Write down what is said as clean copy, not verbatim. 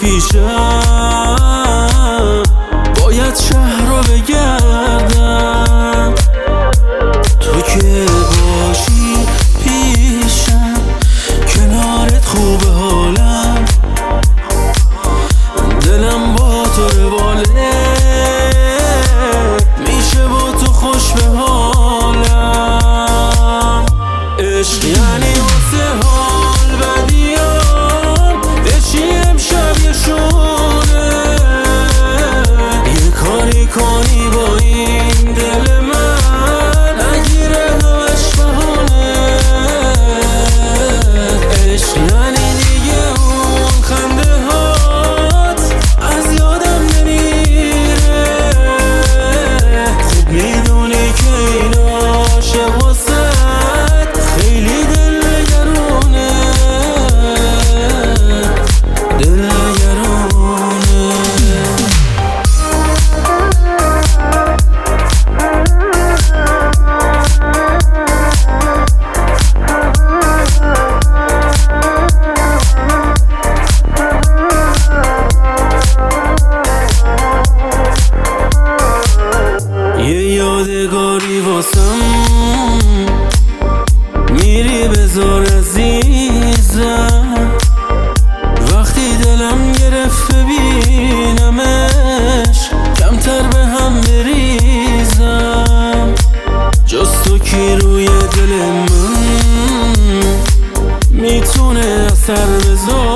پیشم، باید شهر رو بگردم. تو که باشی پیشم، کنارت خوبه حالم، دلم با تو رواله، میشه با تو خوش به حالم. عشق یعنی واسه حال بدیام بشی امشب یه شونه، یه کاری کنی با این دل من، نگیره همش بهانه. عشق یعنی دیگه اون خنده هات از یادم نمیره، خوب میدونی که این عاشق واسه خیلی دلنگرونه، دلنگرونه. یه یادگاری واسم میری بذار عزیزم، وقتی دلم گرفت ببینمش کمتر به هم بریزم. جز تو کی روی دل من میتونه اثر بذاره؟